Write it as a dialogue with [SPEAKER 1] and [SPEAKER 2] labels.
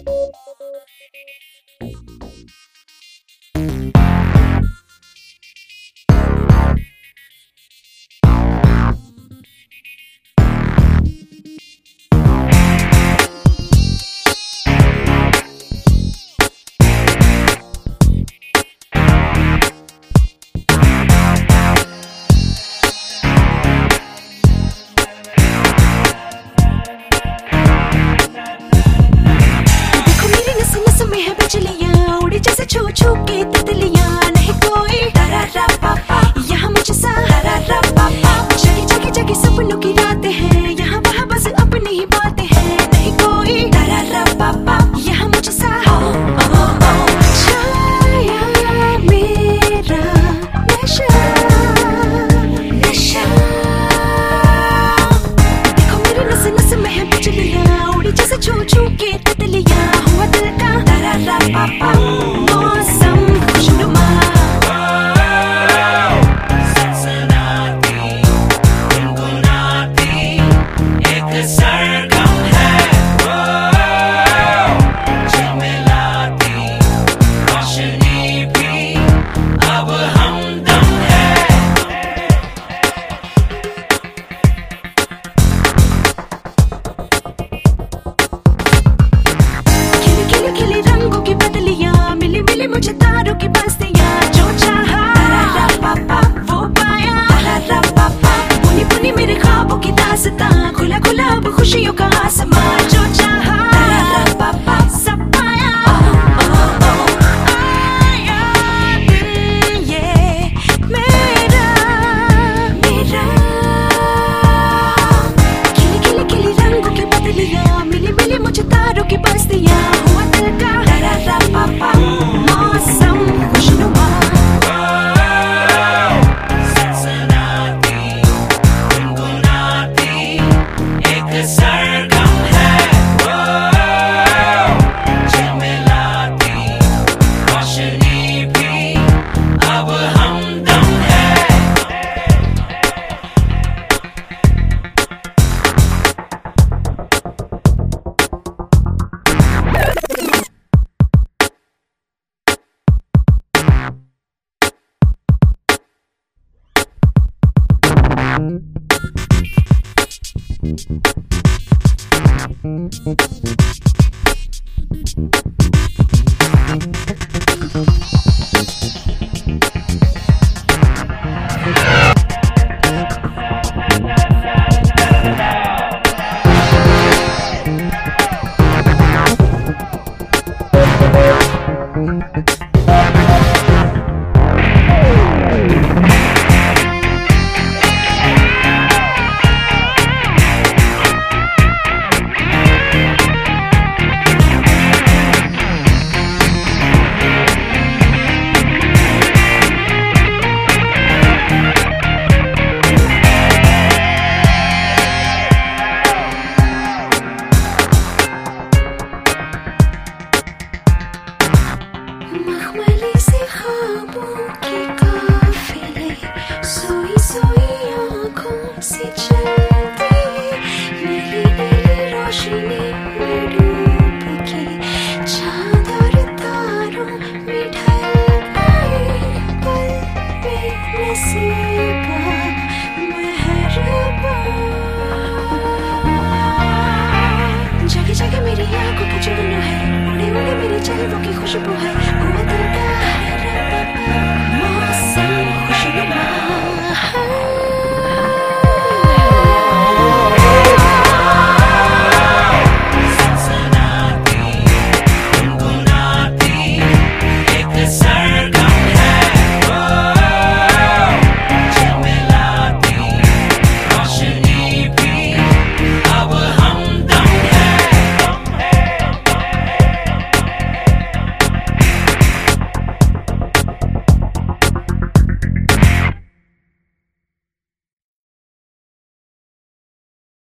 [SPEAKER 1] छू छू के तितलियां नहीं कोई डरा पापा यहाँ मुझे सा डरा पापा जगी जगी जगी सपनों की रातें हैं यहाँ वहाँ बस अपनी ही बातें हैं नहीं कोई डरा पापा यहाँ मुझे सा छाया मेरा नशा नशा देखो मेरी नस नस में है बिजलियाँ उड़ी जैसे छू छू के तितलियां हुआ दिल का डरा पापा मुझे तारों की बस्तियां जो चाहा पापा वो पाया पापा पुनी पुनी मेरे ख्वाबों की दास्तां खुला खुला अब खुशियों का आसमान जो चाहा पापा सब पाया आया दिन ये मेरा मेरा खिली खिली खिली रंगों की बदलियां मिली मिली मुझे तारों की बस्तियां हुआ दिल का डरा पापा Thank you.